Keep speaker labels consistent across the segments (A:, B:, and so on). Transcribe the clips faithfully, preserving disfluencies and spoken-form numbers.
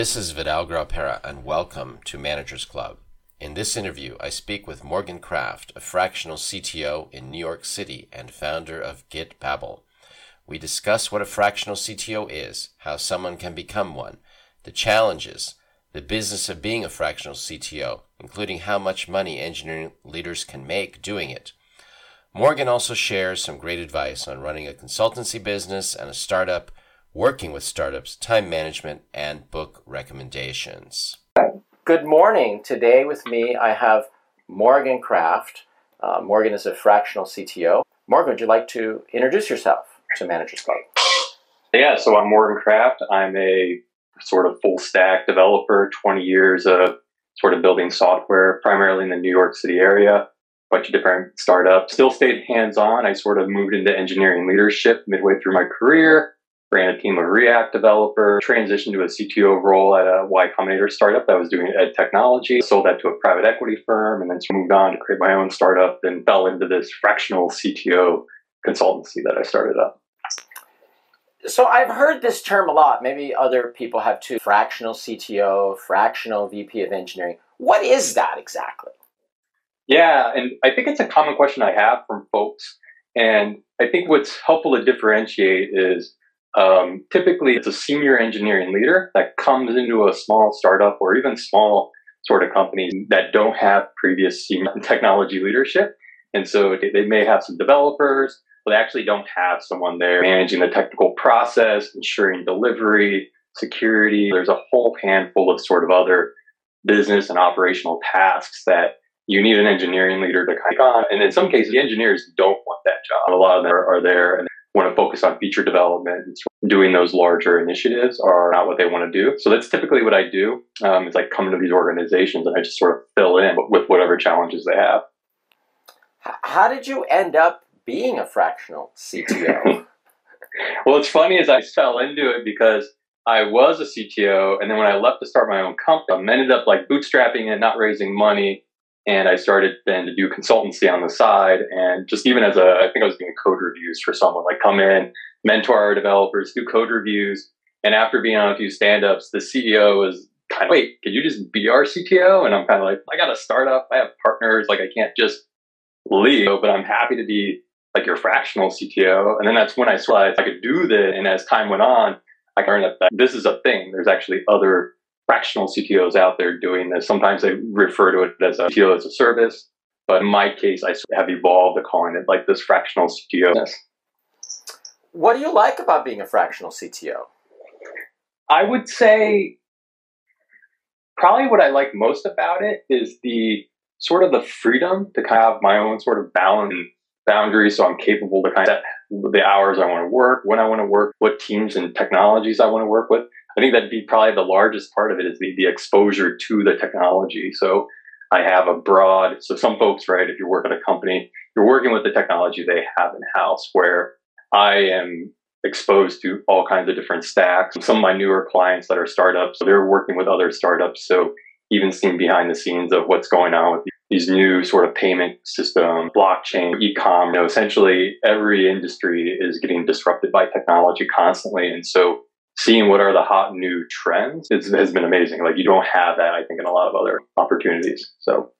A: This is Vidal Graupera, and welcome to Managers Club. In this interview, I speak with Morgan Kraft, a fractional C T O in New York City and founder of GitBabel. We discuss what a fractional C T O is, how someone can become one, the challenges, the business of being a fractional C T O, including how much money engineering leaders can make doing it. Morgan also shares some great advice on running a consultancy business and a startup, working with startups, time management, and book recommendations. Good morning. Today with me, I have Morgan Kraft. Uh, Morgan is a fractional C T O. Morgan, would you like to introduce yourself to Managers Club?
B: Yeah, so I'm Morgan Kraft. I'm a sort of full stack developer, twenty years of sort of building software, primarily in the New York City area, a bunch of different startups. Still stayed hands-on. I sort of moved into engineering leadership midway through my career. Ran a team of React developer, transitioned to a C T O role at a Y Combinator startup that was doing ed technology, sold that to a private equity firm, and then moved on to create my own startup and fell into this fractional C T O consultancy that I started up.
A: So I've heard this term a lot. Maybe other people have too. Fractional C T O, fractional V P of engineering. What is that exactly?
B: Yeah, and I think it's a common question I have from folks. And I think what's helpful to differentiate is Um, typically, it's a senior engineering leader that comes into a small startup or even small sort of companies that don't have previous senior technology leadership. And so they may have some developers, but they actually don't have someone there managing the technical process, ensuring delivery, security. There's a whole handful of sort of other business and operational tasks that you need an engineering leader to take on. And in some cases, the engineers don't want that job. A lot of them are, are there and want to focus on feature development, and doing those larger initiatives are not what they want to do. So that's typically what I do. Um, it's like come to these organizations and I just sort of fill in with whatever challenges they have.
A: How did you end up being a fractional C T O?
B: Well, it's funny as I fell into it because I was a C T O, and then when I left to start my own company, I ended up like bootstrapping and not raising money. And I started then to do consultancy on the side. And just even as a, I think I was doing code reviews for someone, like come in, mentor our developers, do code reviews. And after being on a few stand-ups, the C E O was kind of, wait, could you just be our C T O? And I'm kind of like, I got a startup, I have partners, like I can't just leave, but I'm happy to be like your fractional C T O. And then that's when I realized I could do this. And as time went on, I learned that this is a thing. There's actually other fractional C T Os out there doing this. Sometimes they refer to it as a C T O as a service, but in my case, I have evolved to calling it like this fractional C T O.
A: What do you like about being a fractional C T O?
B: I would say probably what I like most about it is the sort of the freedom to kind of have my own sort of balance and boundaries, so I'm capable to kind of set the hours I want to work, when I want to work, what teams and technologies I want to work with. I think that'd be probably the largest part of it is the, the exposure to the technology. So I have a broad, so some folks, right, if you work at a company, you're working with the technology they have in-house, where I am exposed to all kinds of different stacks. Some of my newer clients that are startups, so they're working with other startups. So even seeing behind the scenes of what's going on with these new sort of payment system, blockchain, e-com, you know, essentially every industry is getting disrupted by technology constantly. And so seeing what are the hot new trends is, has been amazing. Like you don't have that, I think, in a lot of other opportunities. So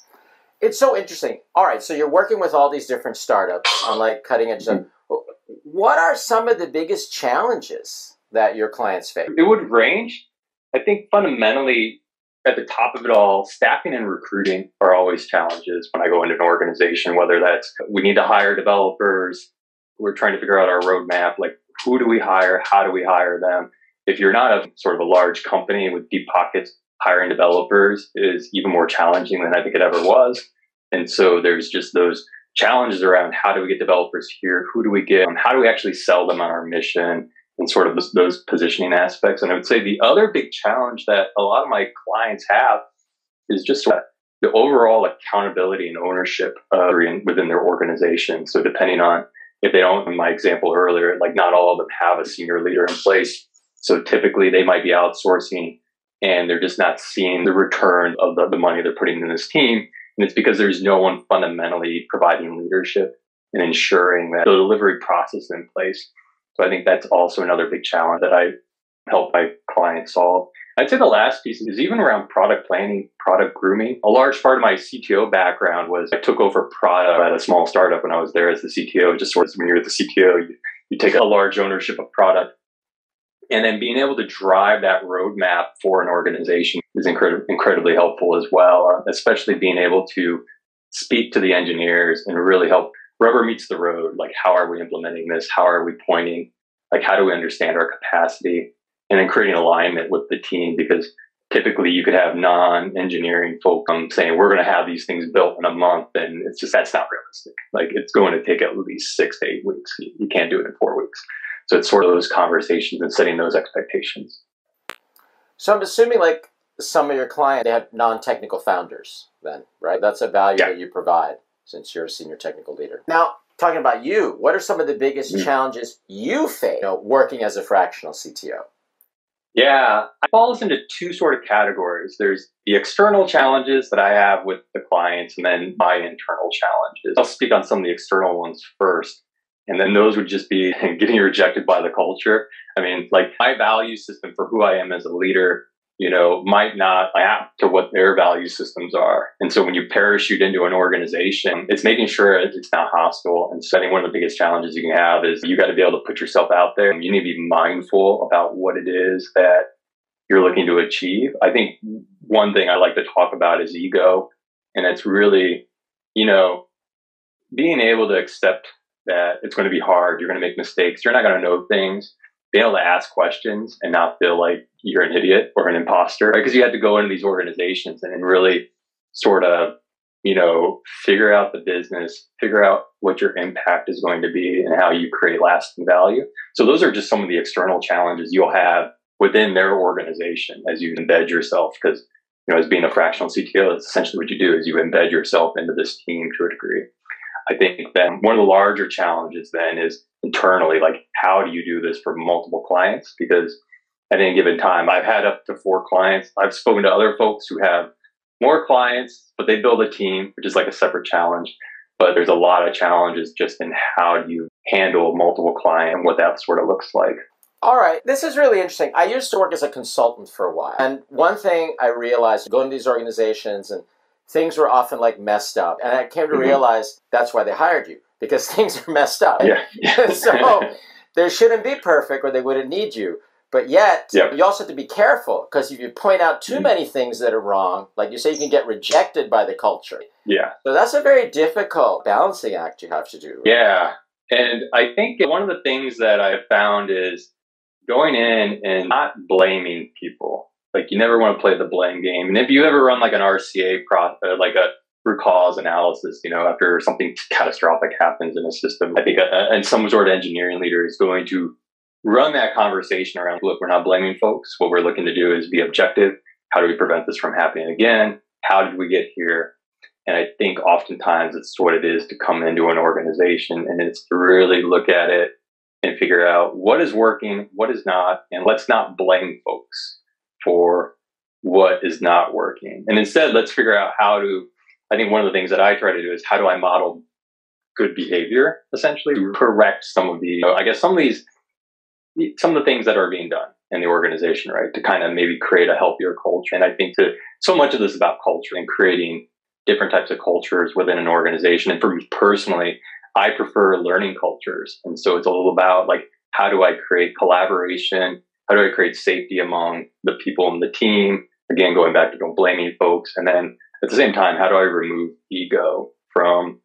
A: it's so interesting. All right, so you're working with all these different startups on like cutting edge stuff. Mm-hmm. What are some of the biggest challenges that your clients face?
B: It would range. I think fundamentally at the top of it all, staffing and recruiting are always challenges when I go into an organization, whether that's we need to hire developers, we're trying to figure out our roadmap, like who do we hire? How do we hire them? If you're not a sort of a large company with deep pockets, hiring developers is even more challenging than I think it ever was. And so there's just those challenges around how do we get developers here? Who do we get? How do we actually sell them on our mission? And sort of those, those positioning aspects. And I would say the other big challenge that a lot of my clients have is just the overall accountability and ownership uh, within their organization. So depending on if they don't, in my example earlier, like not all of them have a senior leader in place. So typically they might be outsourcing and they're just not seeing the return of the, the money they're putting in this team. And it's because there's no one fundamentally providing leadership and ensuring that the delivery process is in place. So I think that's also another big challenge that I help my clients solve. I'd say the last piece is even around product planning, product grooming. A large part of my C T O background was I took over product at a small startup when I was there as the C T O. Just sort of when you're the C T O, you, you take a large ownership of product. And then being able to drive that roadmap for an organization is incred- incredibly helpful as well, especially being able to speak to the engineers and really help. Rubber meets the road. Like, how are we implementing this? How are we pointing? Like, how do we understand our capacity? And then creating alignment with the team, because typically you could have non-engineering folk um, saying, we're going to have these things built in a month. And it's just, that's not realistic. Like, it's going to take at least six to eight weeks. You, you can't do it in four weeks. So it's sort of those conversations and setting those expectations.
C: So I'm assuming like some of your clients, they have non-technical founders then, right? That's a value yeah. that you provide since you're a senior technical leader. Now, talking about you, what are some of the biggest mm-hmm. challenges you face, you know, working as a fractional C T O?
B: Yeah, it falls into two sort of categories. There's the external challenges that I have with the clients, and then my internal challenges. I'll speak on some of the external ones first. And then those would just be getting rejected by the culture. I mean, like, my value system for who I am as a leader, you know, might not map to what their value systems are. And so when you parachute into an organization, it's making sure it's not hostile. And so I think one of the biggest challenges you can have is you got to be able to put yourself out there. You need to be mindful about what it is that you're looking to achieve. I think one thing I like to talk about is ego. And it's really, you know, being able to accept that it's going to be hard. You're going to make mistakes. You're not going to know things. Being able to ask questions and not feel like you're an idiot or an imposter, because right? You had to go into these organizations and, and really sort of, you know, figure out the business, figure out what your impact is going to be and how you create lasting value. So those are just some of the external challenges you'll have within their organization as you embed yourself. Because, you know, as being a fractional C T O, that's essentially what you do is you embed yourself into this team to a degree. I think then one of the larger challenges then is internally, like, how do you do this for multiple clients? Because at any given time, I've had up to four clients. I've spoken to other folks who have more clients, but they build a team, which is like a separate challenge. But there's a lot of challenges just in how do you handle multiple clients and what that sort of looks like.
C: All right. This is really interesting. I used to work as a consultant for a while. And one thing I realized going to these organizations, and things were often like messed up. And I came to mm-hmm. realize that's why they hired you, because things are messed up.
B: Yeah.
C: So they shouldn't be perfect or they wouldn't need you. But yet, yep. you also have to be careful, because if you point out too mm-hmm. many things that are wrong, like you say, you can get rejected by the culture.
B: Yeah.
C: So that's a very difficult balancing act you have to do.
B: Yeah. And I think one of the things that I've found is going in and not blaming people. Like, you never want to play the blame game. And if you ever run like an R C A, pro, uh, like a root cause analysis, you know, after something catastrophic happens in a system, I think, a, and some sort of engineering leader is going to run that conversation around, look, we're not blaming folks. What we're looking to do is be objective. How do we prevent this from happening again? How did we get here? And I think oftentimes it's what it is to come into an organization, and it's to really look at it and figure out what is working, what is not, and let's not blame folks for what is not working. And instead, let's figure out how to, I think one of the things that I try to do is how do I model good behavior, essentially, to correct some of the, you know, I guess some of these, some of the things that are being done in the organization, right? To kind of maybe create a healthier culture. And I think that so much of this is about culture and creating different types of cultures within an organization. And for me personally, I prefer learning cultures. And so it's a little about like, how do I create collaboration? How do I create safety among the people in the team? Again, going back to don't blaming folks. And then at the same time, how do I remove ego from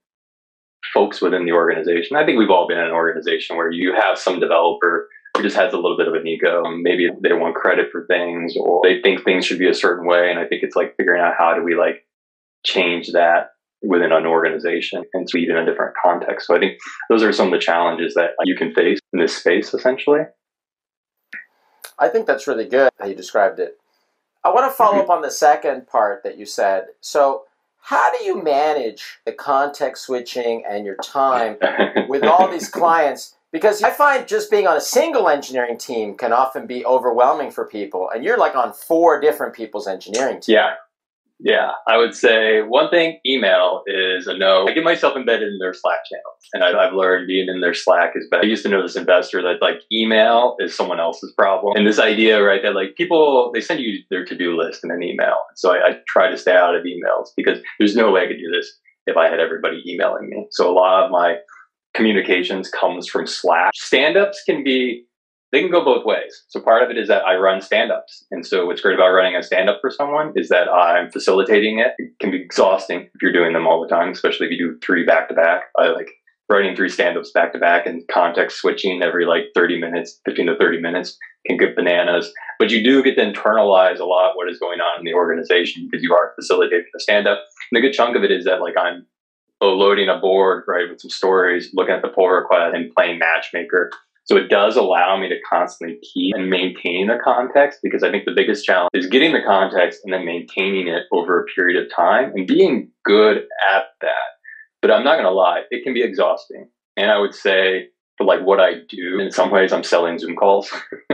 B: folks within the organization? I think we've all been in an organization where you have some developer who just has a little bit of an ego. Maybe they want credit for things, or they think things should be a certain way. And I think it's like figuring out how do we like change that within an organization and speak in a different context. So I think those are some of the challenges that you can face in this space, essentially.
C: I think that's really good how you described it. I want to follow mm-hmm. up on the second part that you said. So how do you manage the context switching and your time with all these clients? Because I find just being on a single engineering team can often be overwhelming for people. And you're like on four different people's engineering teams.
B: Yeah. Yeah, I would say one thing, email is a no. I get myself embedded in their Slack channels, and I, I've learned being in their Slack is better. I used to know this investor that like email is someone else's problem. And this idea, right, that like people, they send you their to-do list in an email. So I, I try to stay out of emails because there's no way I could do this if I had everybody emailing me. So a lot of my communications comes from Slack. Stand-ups can be, they can go both ways. So part of it is that I run stand-ups. And so what's great about running a stand-up for someone is that I'm facilitating it. It can be exhausting if you're doing them all the time, especially if you do three back-to-back. I like writing three stand-ups back-to-back and context switching every like thirty minutes, fifteen to thirty minutes can get bananas. But you do get to internalize a lot of what is going on in the organization because you are facilitating the stand-up. And a good chunk of it is that like I'm loading a board, right, with some stories, looking at the pull request and playing matchmaker. So it does allow me to constantly keep and maintain the context because I think the biggest challenge is getting the context and then maintaining it over a period of time and being good at that. But I'm not going to lie, it can be exhausting. And I would say for like what I do, in some ways I'm selling Zoom calls.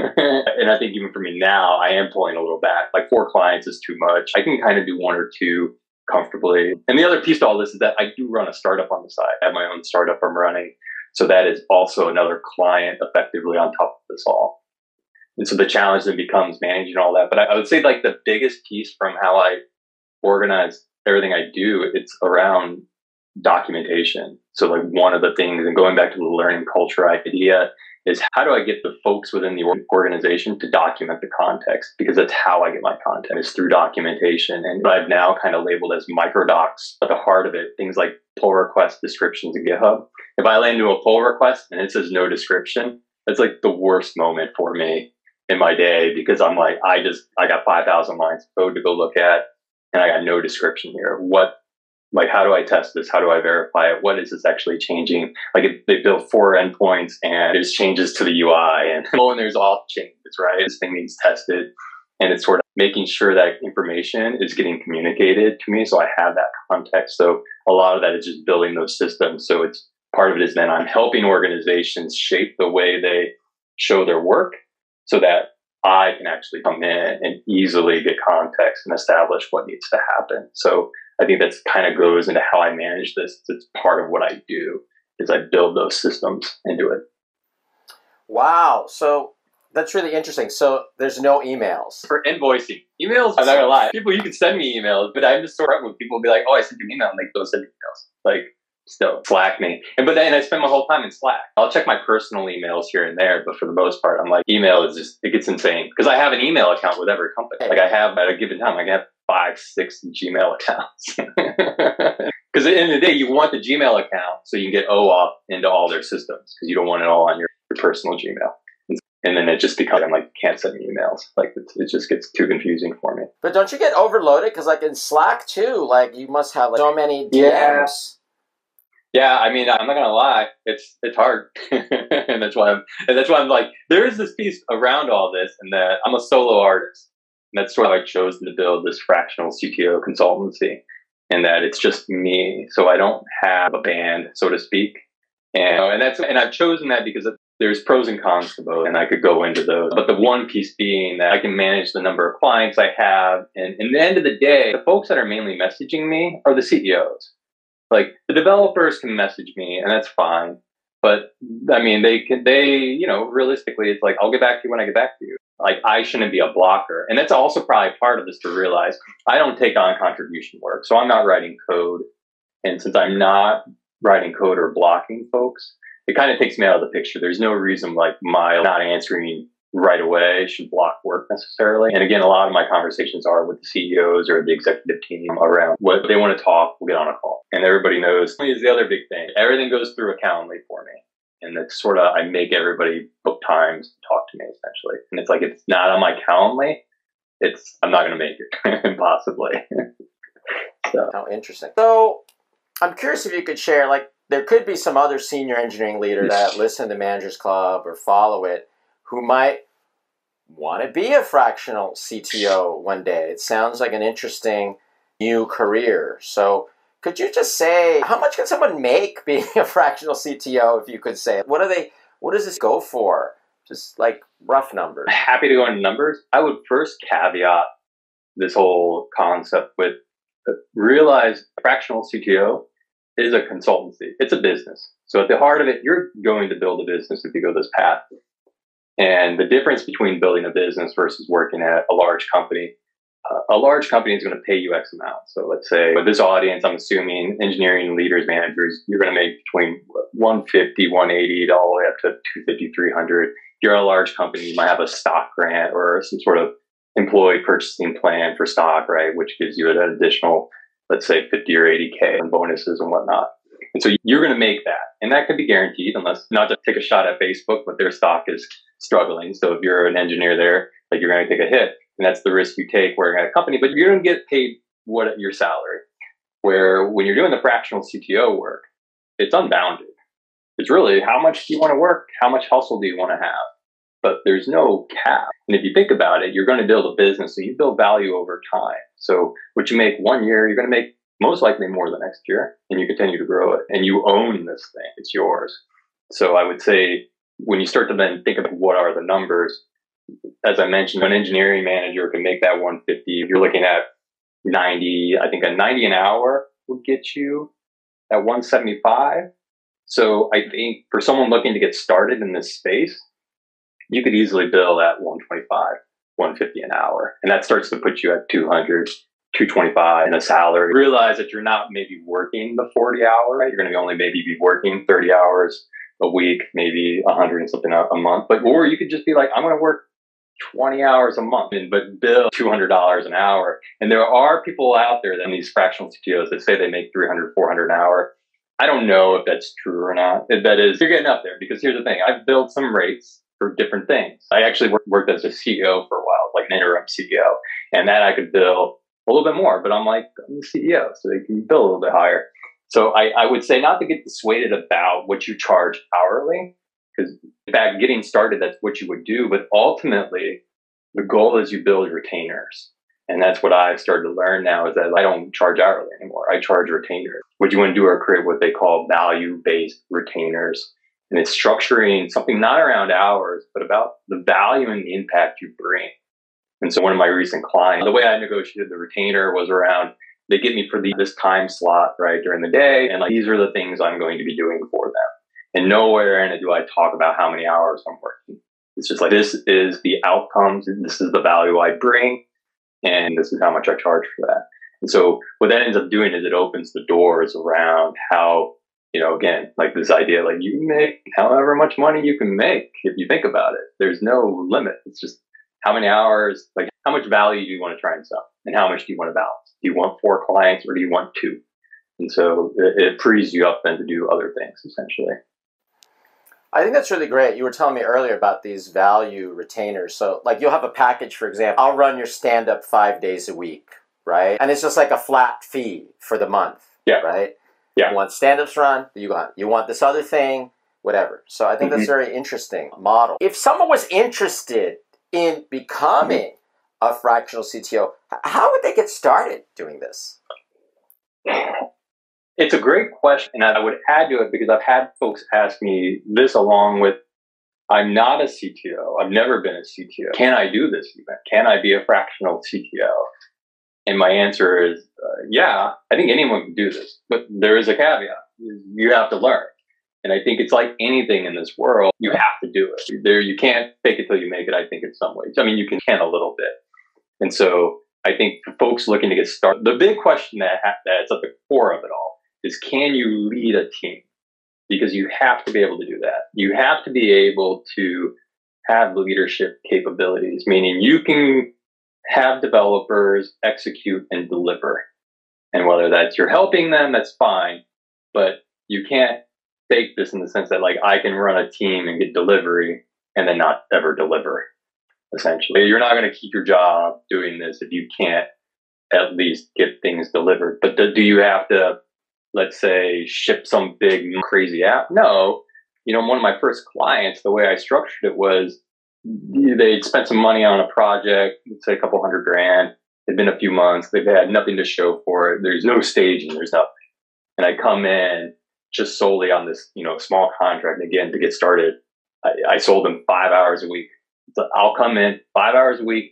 B: And I think even for me now, I am pulling a little back. Like four clients is too much. I can kind of do one or two comfortably. And the other piece to all this is that I do run a startup on the side. I have my own startup I'm running. So that is also another client effectively on top of this all. And so the challenge then becomes managing all that. But I, I would say like the biggest piece from how I organize everything I do, it's around documentation. So like one of the things, and going back to the learning culture idea, is how do I get the folks within the organization to document the context? Because that's how I get my content, is through documentation. And what I've now kind of labeled as microdocs. At the heart of it, things like pull request descriptions in GitHub. If I land into a pull request and it says no description, that's like the worst moment for me in my day because I'm like, I just, I got five thousand lines of code to go look at and I got no description here. What, like, how do I test this? How do I verify it? What is this actually changing? Like if they build four endpoints and there's changes to the U I and oh, and there's off changes, right? This thing needs tested. And it's sort of making sure that information is getting communicated to me. So I have that context. So a lot of that is just building those systems. So it's part of it is then I'm helping organizations shape the way they show their work so that I can actually come in and easily get context and establish what needs to happen. So I think that's kind of goes into how I manage this. It's part of what I do is I build those systems into it.
C: Wow. So that's really interesting. So there's no emails.
B: For invoicing. Emails, I'm not going to lie. People, you can send me emails, but I'm just so upfront with people will be like, oh, I sent you an email. And like, go send me emails. Like, still, Slack me. And but then I spend my whole time in Slack. I'll check my personal emails here and there, but for the most part, I'm like, email is just, it gets insane. Because I have an email account with every company. Like I have at a given time, I can have five, six Gmail accounts. Because at the end of the day, you want the Gmail account so you can get OAuth into all their systems because you don't want it all on your, your personal Gmail. And then it just becomes, I'm like, can't send me emails. Like, it, it just gets too confusing for me.
C: But don't you get overloaded? Because, like, in Slack, too, like, you must have like, so many D Ms.
B: Yeah. yeah, I mean, I'm not going to lie. It's it's hard. and that's why I'm, and that's why I'm like, there is this piece around all this, and that I'm a solo artist. And that's sort of how I chose to build this fractional C T O consultancy. And that it's just me. So I don't have a band, so to speak. And, and that's and I've chosen that because of, there's pros and cons to both, and I could go into those. But the one piece being that I can manage the number of clients I have. And at the end of the day, the folks that are mainly messaging me are the C E Os. Like the developers can message me and that's fine. But I mean, they can, they, you know, realistically, it's like, I'll get back to you when I get back to you. Like I shouldn't be a blocker. And that's also probably part of this to realize I don't take on contribution work. So I'm not writing code. And since I'm not writing code or blocking folks, it kind of takes me out of the picture. There's no reason like my not answering right away should block work necessarily. And again, a lot of my conversations are with the C E Os or the executive team around what they want to talk. We'll get on a call. And everybody knows is the other big thing. Everything goes through a Calendly for me. And that's sort of, I make everybody book times to talk to me essentially. And it's like, if it's not on my Calendly, it's, I'm not going to make it possibly.
C: So. How interesting. So I'm curious if you could share, like, there could be some other senior engineering leader that listen to Managers Club or follow it who might want to be a fractional C T O one day. It sounds like an interesting new career. So could you just say, how much can someone make being a fractional C T O, if you could say? What are they, what does this go for? Just like rough numbers.
B: Happy to go into numbers. I would first caveat this whole concept with realize fractional C T O is a consultancy. It's a business. So at the heart of it, you're going to build a business if you go this path. And the difference between building a business versus working at a large company, uh, a large company is going to pay you X amount. So let's say with this audience, I'm assuming engineering leaders, managers, you're going to make between one fifty, one eighty, all the way up to two fifty, three hundred. If you're a large company, you might have a stock grant or some sort of employee purchasing plan for stock, right? Which gives you an additional, let's say fifty or eighty K in bonuses and whatnot. And so you're going to make that. And that could be guaranteed, unless not to take a shot at Facebook, but their stock is struggling. So if you're an engineer there, like you're going to take a hit, and that's the risk you take working at a company, but you're going to get paid what your salary. Where when you're doing the fractional C T O work, it's unbounded. It's really how much do you want to work? How much hustle do you want to have? But there's no cap. And if you think about it, you're going to build a business, so you build value over time. So what you make one year, you're going to make most likely more the next year, and you continue to grow it, and you own this thing. It's yours. So I would say when you start to then think about what are the numbers, as I mentioned, an engineering manager can make that one fifty. If you're looking at ninety, I think a ninety an hour would get you at one seventy-five. So I think for someone looking to get started in this space, you could easily bill at one twenty-five, one fifty an hour. And that starts to put you at two hundred, two twenty-five in a salary. Realize that you're not maybe working the forty hour, right? You're going to only maybe be working thirty hours a week, maybe a hundred and something a month. But, or you could just be like, I'm going to work twenty hours a month, and but bill two hundred dollars an hour. And there are people out there, then these fractional C T Os that say they make three hundred, four hundred an hour. I don't know if that's true or not. If that is, you're getting up there, because here's the thing. I've built some rates for different things. I actually worked, worked as a C E O for a while, like an interim C E O, and that I could bill a little bit more, but I'm like, I'm the C E O, so they can bill a little bit higher. So I, I would say not to get dissuaded about what you charge hourly, because in fact, getting started, that's what you would do. But ultimately, the goal is you build retainers. And that's what I've started to learn now, is that I don't charge hourly anymore. I charge retainers. What you want to do are create what they call value-based retainers. And it's structuring something not around hours, but about the value and the impact you bring. And so one of my recent clients, the way I negotiated the retainer was around, they give me for the, this time slot, right, during the day. And like, these are the things I'm going to be doing for them. And nowhere in it do I talk about how many hours I'm working. It's just like, this is the outcomes. This is the value I bring. And this is how much I charge for that. And so what that ends up doing is it opens the doors around how, you know, again, like this idea, like you can make however much money you can make if you think about it. There's no limit. It's just how many hours, like how much value do you want to try and sell? And how much do you want to balance? Do you want four clients or do you want two? And so it, it frees you up then to do other things, essentially.
C: I think that's really great. You were telling me earlier about these value retainers. So like you'll have a package, for example, I'll run your stand-up five days a week, right? And it's just like a flat fee for the month,
B: yeah.
C: right?
B: Yeah.
C: You want stand-ups run, you want, you want this other thing, whatever. So I think mm-hmm. that's a very interesting model. If someone was interested in becoming mm-hmm. a fractional C T O, how would they get started doing this?
B: It's a great question, and I would add to it because I've had folks ask me this along with, I'm not a C T O. I've never been a C T O. Can I do this even? Can I be a fractional C T O? And my answer is, uh, yeah, I think anyone can do this, but there is a caveat. You have to learn. And I think it's like anything in this world, you have to do it. There, you can't fake it till you make it, I think, in some ways. I mean, you can, can a little bit. And so I think for folks looking to get started, the big question that ha- that's at the core of it all is, can you lead a team? Because you have to be able to do that. You have to be able to have leadership capabilities, meaning you can have developers execute and deliver. And whether that's you're helping them, that's fine. But you can't fake this in the sense that, like, I can run a team and get delivery and then not ever deliver, essentially. You're not going to keep your job doing this if you can't at least get things delivered. But do you have to, let's say, ship some big crazy app? No. You know, one of my first clients, the way I structured it was they'd spent some money on a project, let's say a couple hundred grand. It'd been a few months. They've had nothing to show for it. There's no staging. There's nothing. And I come in just solely on this, you know, small contract. And again, to get started, I, I sold them five hours a week. So I'll come in five hours a week.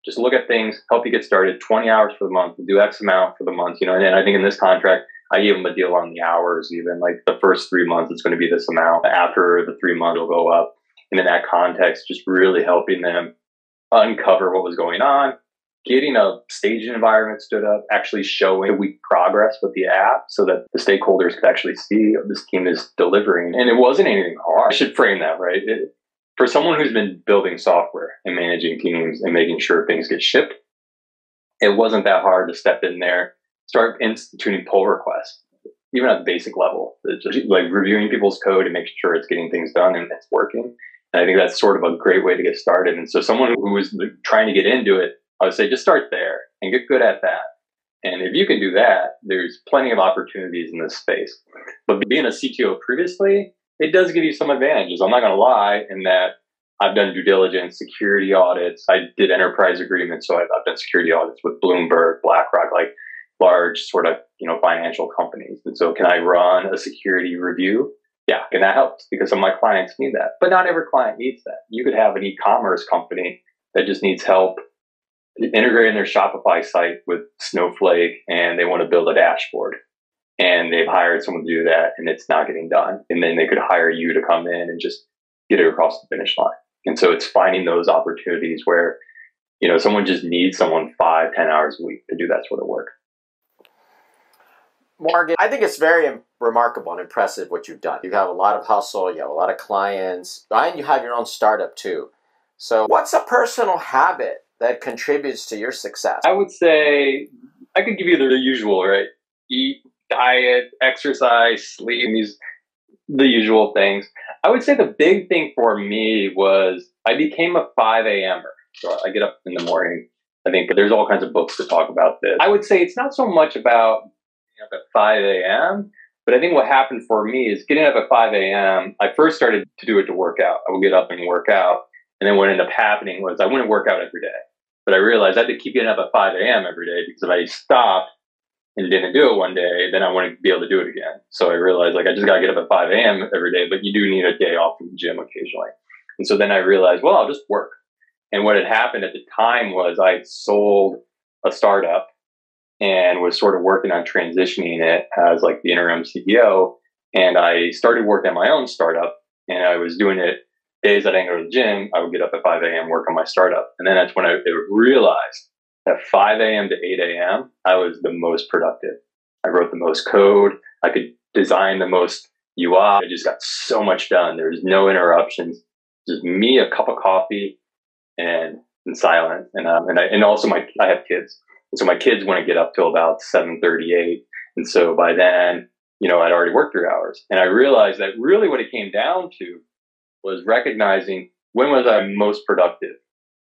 B: just look at things, help you get started, twenty hours for the month, do X amount for the month, you know, and, and I think in this contract, I gave them a deal on the hours, even like the first three months, it's going to be this amount. After the three months, it'll go up. And in that context, just really helping them uncover what was going on, getting a staging environment stood up, actually showing week progress with the app so that the stakeholders could actually see this team is delivering. And it wasn't anything hard. I should frame that, right? It, for someone who's been building software and managing teams and making sure things get shipped, it wasn't that hard to step in there, start instituting pull requests, even at the basic level. It's just like reviewing people's code and making sure it's getting things done and it's working. And I think that's sort of a great way to get started. And so someone who was trying to get into it, I would say just start there and get good at that. And if you can do that, there's plenty of opportunities in this space. But being a C T O previously, it does give you some advantages. I'm not going to lie in that I've done due diligence, security audits. I did enterprise agreements. So I've, I've done security audits with Bloomberg, BlackRock, like large sort of, you know, financial companies. And so can I run a security review? Yeah, and that helps because some of my clients need that. But not every client needs that. You could have an e-commerce company that just needs help integrating their Shopify site with Snowflake and they want to build a dashboard. And they've hired someone to do that and it's not getting done. And then they could hire you to come in and just get it across the finish line. And so it's finding those opportunities where, you know, someone just needs someone five, ten hours a week to do that sort of work.
C: Morgan, I think it's very remarkable and impressive what you've done. You have a lot of hustle, you have a lot of clients, and you have your own startup too. So what's a personal habit that contributes to your success?
B: I would say I could give you the usual, right? Eat, diet, exercise, sleep, these the usual things. I would say the big thing for me was I became a five a.m.er. So I get up in the morning. I think there's all kinds of books to talk about this. I would say it's not so much about up at five a.m. But I think what happened for me is getting up at five a.m. I first started to do it to work out. I would get up and work out. And then what ended up happening was I wouldn't work out every day. But I realized I had to keep getting up at five a.m. every day because if I stopped and didn't do it one day, then I wouldn't be able to do it again. So I realized like I just got to get up at five a.m. every day, but you do need a day off from the gym occasionally. And so then I realized, well, I'll just work. And what had happened at the time was I sold a startup and was sort of working on transitioning it as like the interim C E O. And I started working on my own startup and I was doing it days that I didn't go to the gym. I would get up at five a.m., work on my startup. And then that's when I realized at five a.m. to eight a.m., I was the most productive. I wrote the most code. I could design the most U I. I just got so much done. There was no interruptions. Just me, a cup of coffee and, and silence. And, um, and, I, and also my, I have kids. And so my kids want to get up till about seven thirty-eight. And so by then, you know, I'd already worked three hours. And I realized that really what it came down to was recognizing when was I most productive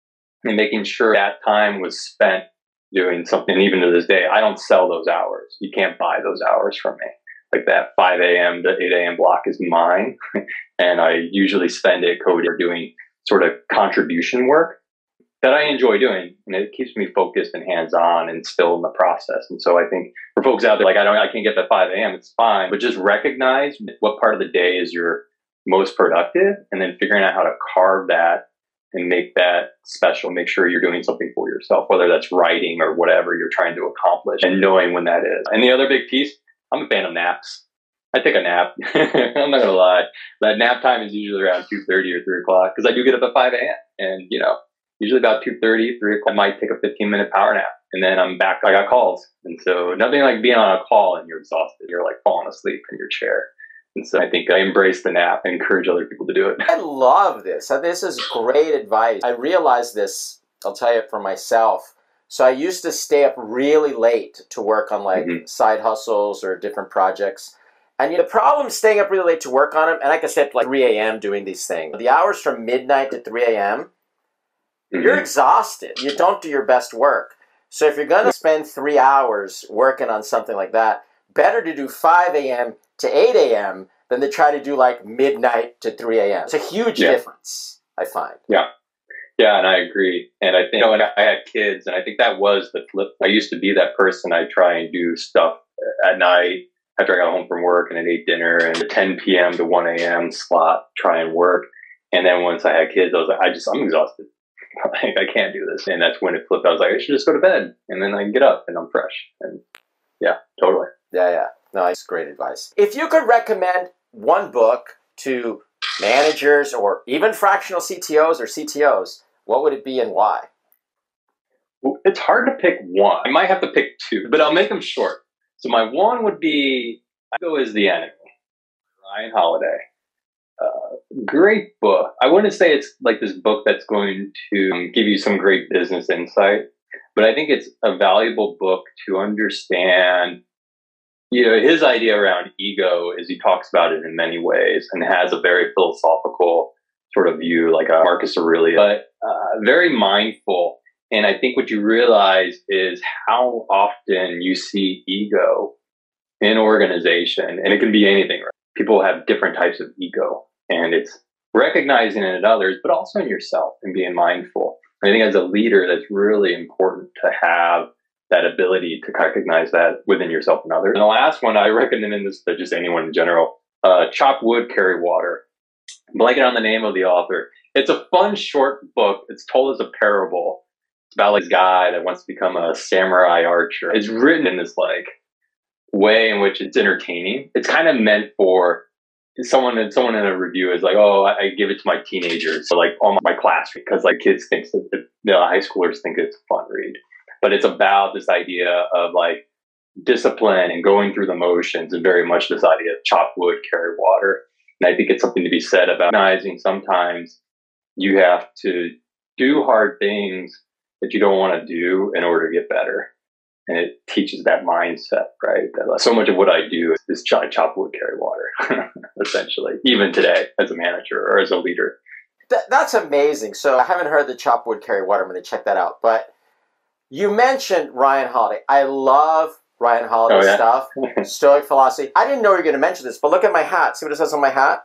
B: and making sure that time was spent doing something. And even to this day, I don't sell those hours. You can't buy those hours from me. Like that five a.m. to eight a.m. block is mine. And I usually spend it coding or doing sort of contribution work that I enjoy doing, and it keeps me focused and hands-on and still in the process. And so I think for folks out there, like I don't, I can't get to five a.m., it's fine, but just recognize what part of the day is your most productive, and then figuring out how to carve that and make that special. Make sure you're doing something for yourself, whether that's writing or whatever you're trying to accomplish, and knowing when that is. And the other big piece, I'm a fan of naps. I take a nap. I'm not gonna lie. That nap time is usually around two thirty or three o'clock because I do get up at five a.m. and you know. Usually about two thirty, three o'clock, I might take a fifteen minute power nap and then I'm back. I got calls. And so nothing like being on a call and you're exhausted. You're like falling asleep in your chair. And so I think I embrace the nap and encourage other people to do it.
C: I love this. This is great advice. I realized this, I'll tell you for myself. So I used to stay up really late to work on like mm-hmm. side hustles or different projects. And you know, the problem is staying up really late to work on them. And I can stay up like three a.m. doing these things. The hours from midnight to three a.m., mm-hmm. you're exhausted. You don't do your best work. So if you're going to spend three hours working on something like that, better to do five a.m. to eight a.m. than to try to do like midnight to three a.m. It's a huge yeah. difference, I find.
B: Yeah. Yeah, and I agree. And I think, you know, and I had kids, and I think that was the flip. I used to be that person. I'd try and do stuff at night after I got home from work and I ate dinner, and the ten p.m. to one a.m. slot, try and work. And then once I had kids, I was like, I just, I'm exhausted. like, I can't do this. And that's when it flipped. I was like, I should just go to bed, and then I can get up and I'm fresh. And yeah, totally.
C: Yeah, yeah. No, it's great advice. If you could recommend one book to managers or even fractional C T Os or C T Os, what would it be and why?
B: Well, it's hard to pick one. I might have to pick two, but I'll make them short. So my one would be Ego is the Enemy, Ryan Holiday. Uh, great book. I wouldn't say it's like this book that's going to give you some great business insight, but I think it's a valuable book to understand. You know, his idea around ego is he talks about it in many ways and has a very philosophical sort of view, like a Marcus Aurelius, but uh, very mindful. And I think what you realize is how often you see ego in organization, and it can be anything, right? People have different types of ego, and it's recognizing it in others, but also in yourself and being mindful. And I think as a leader, that's really important to have that ability to recognize that within yourself and others. And the last one I recommend this to just anyone in general, uh, Chop Wood, Carry Water. I'm blanking on the name of the author. It's a fun, short book. It's told as a parable. It's about like this guy that wants to become a samurai archer. It's written in this like way in which it's entertaining. It's kind of meant for someone. Someone in a review is like, "Oh, I give it to my teenagers, so like all my class, because like kids think that the, the high schoolers think it's a fun read." But it's about this idea of like discipline and going through the motions, and very much this idea of chop wood, carry water. And I think it's something to be said about recognizing sometimes you have to do hard things that you don't want to do in order to get better. And it teaches that mindset, right? That like, so much of what I do is chop, chop wood, carry water, essentially, even today as a manager or as a leader.
C: Th- that's amazing. So I haven't heard the chop wood, carry water. I'm going to check that out. But you mentioned Ryan Holiday. I love Ryan Holiday
B: oh, yeah?
C: stuff, Stoic philosophy. I didn't know you were going to mention this, but look at my hat. See what it says on my hat?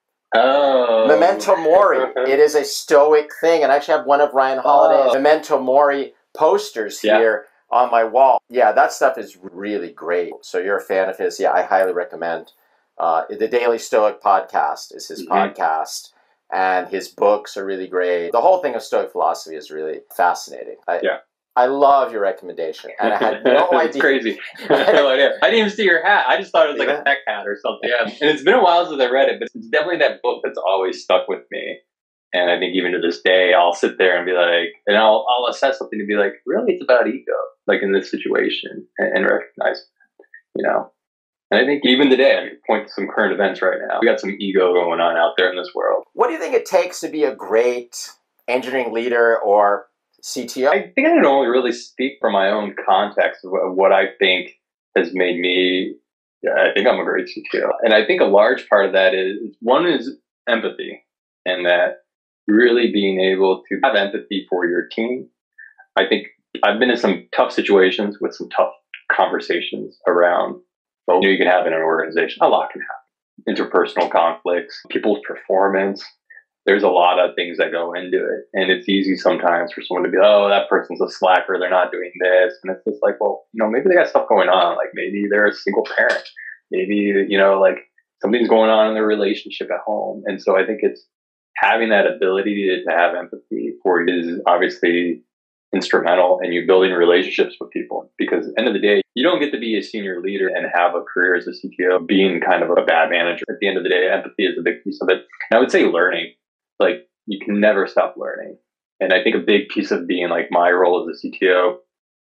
B: Oh.
C: Memento Mori. It is a Stoic thing. And I actually have one of Ryan Holiday's oh. Memento Mori posters here yeah. on my wall. Yeah, that stuff is really great. So you're a fan of his. Yeah, I highly recommend. Uh, the Daily Stoic podcast is his mm-hmm. podcast. And his books are really great. The whole thing of Stoic philosophy is really fascinating. I,
B: yeah.
C: I love your recommendation, and I had no idea.
B: It's crazy. I had no idea. I didn't even see your hat. I just thought it was like yeah. a tech hat or something. Yeah. And it's been a while since I read it, but it's definitely that book that's always stuck with me. And I think even to this day, I'll sit there and be like, and I'll I'll assess something to be like, really, it's about ego, like in this situation, and, and recognize, you know. And I think even today, I mean, point to some current events right now. We got some ego going on out there in this world.
C: What do you think it takes to be a great engineering leader or C T O?
B: I think I can only really speak from my own context of what I think has made me, yeah, I think I'm a great C T O. And I think a large part of that is, one is empathy, and that really being able to have empathy for your team. I think I've been in some tough situations with some tough conversations around what you can have in an organization. A lot can happen. Interpersonal conflicts, people's performance. There's a lot of things that go into it. And it's easy sometimes for someone to be, oh, that person's a slacker. They're not doing this. And it's just like, well, you know, maybe they got stuff going on. Like maybe they're a single parent. Maybe, you know, like something's going on in their relationship at home. And so I think it's having that ability to, to have empathy for you is obviously instrumental in you building relationships with people. Because at the end of the day, you don't get to be a senior leader and have a career as a C T O being kind of a bad manager. At the end of the day, empathy is a big piece of it. And I would say learning. Like, you can never stop learning. And I think a big piece of being like my role as a C T O,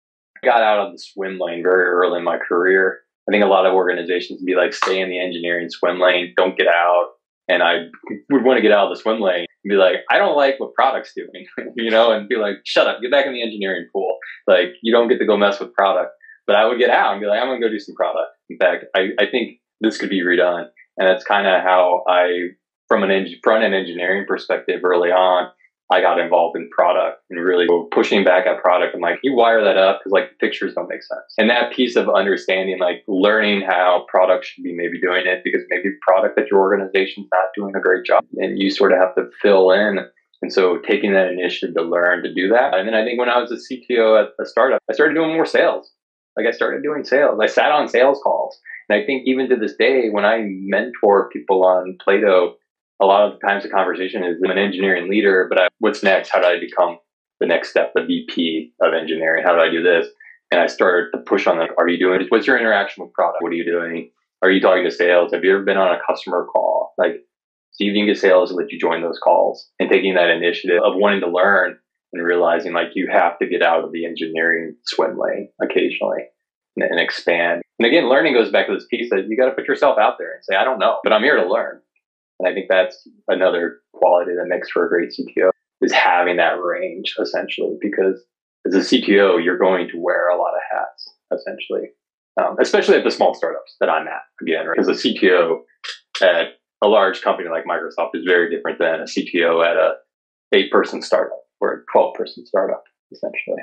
B: I got out of the swim lane very early in my career. I think a lot of organizations would be like, stay in the engineering swim lane, don't get out. And I would want to get out of the swim lane and be like, I don't like what product's doing, you know, and be like, shut up, get back in the engineering pool. Like, you don't get to go mess with product. But I would get out and be like, I'm going to go do some product. In fact, I, I think this could be redone. And that's kind of how I, from an eng- front-end engineering perspective early on, I got involved in product and really pushing back at product. I'm like, you wire that up because like the pictures don't make sense. And that piece of understanding, like learning how product should be maybe doing it, because maybe product that your organization's not doing a great job and you sort of have to fill in. And so taking that initiative to learn to do that. And then I think when I was a C T O at a startup, I started doing more sales. Like I started doing sales. I sat on sales calls. And I think even to this day, when I mentor people on Plato, a lot of the times the conversation is, I'm an engineering leader, but I, what's next? How do I become the next step, the V P of engineering. How do I do this? And I started to push on like, are you doing, what's your interaction with product? What are you doing? Are you talking to sales? Have you ever been on a customer call? Like, see if you can get sales to let you join those calls, and taking that initiative of wanting to learn and realizing like you have to get out of the engineering swim lane occasionally and, and expand. And again, learning goes back to this piece that you got to put yourself out there and say, I don't know, but I'm here to learn. And I think that's another quality that makes for a great C T O, is having that range essentially, because as a C T O, you're going to wear a lot of hats essentially, um, especially at the small startups that I'm at again, right? Because a C T O at a large company like Microsoft is very different than a C T O at a eight person startup or a twelve person startup essentially.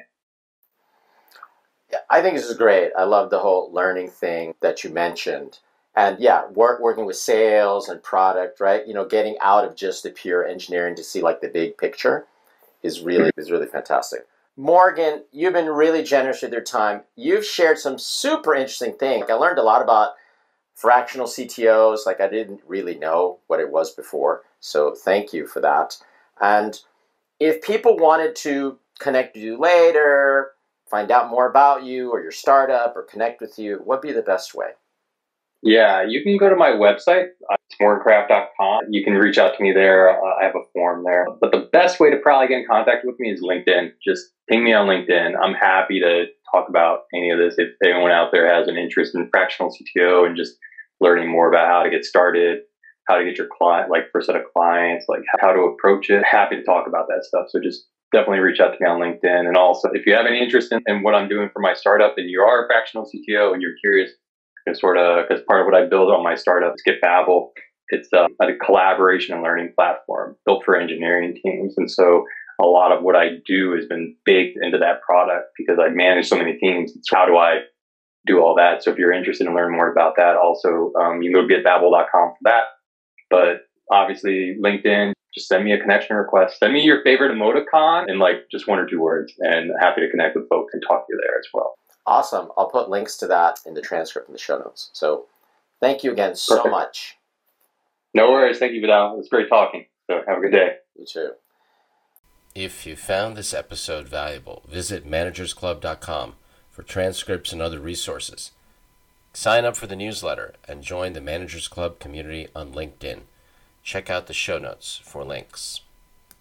C: Yeah, I think this is great. I love the whole learning thing that you mentioned. And yeah, work, working with sales and product, right? You know, getting out of just the pure engineering to see like the big picture is really, is really fantastic. Morgan, you've been really generous with your time. You've shared some super interesting things. I learned a lot about fractional C T Os. Like I didn't really know what it was before. So thank you for that. And if people wanted to connect with you later, find out more about you or your startup or connect with you, what'd be the best way?
B: Yeah, you can go to my website, uh, morgan craft dot com. You can reach out to me there. Uh, I have a form there. But the best way to probably get in contact with me is LinkedIn. Just ping me on LinkedIn. I'm happy to talk about any of this. If anyone out there has an interest in fractional C T O and just learning more about how to get started, how to get your client, like first set of clients, like how to approach it, happy to talk about that stuff. So just definitely reach out to me on LinkedIn. And also, if you have any interest in, in what I'm doing for my startup and you are a fractional C T O and you're curious, and sort of, because part of what I build on my startup is GitBabble. It's a, a collaboration and learning platform built for engineering teams. And so a lot of what I do has been baked into that product because I manage so many teams. So how do I do all that? So if you're interested in learning more about that, also, um, you can go to git babble dot com for that. But obviously, LinkedIn, just send me a connection request. Send me your favorite emoticon in like just one or two words, and happy to connect with folks and talk to you there as well.
C: Awesome. I'll put links to that in the transcript in the show notes. So thank you again so
B: Perfect.
C: much.
B: No worries. Thank you, Vidal. It was great talking. So have a good day.
C: You too.
A: If you found this episode valuable, visit managers club dot com for transcripts and other resources. Sign up for the newsletter and join the Managers Club community on LinkedIn. Check out the show notes for links.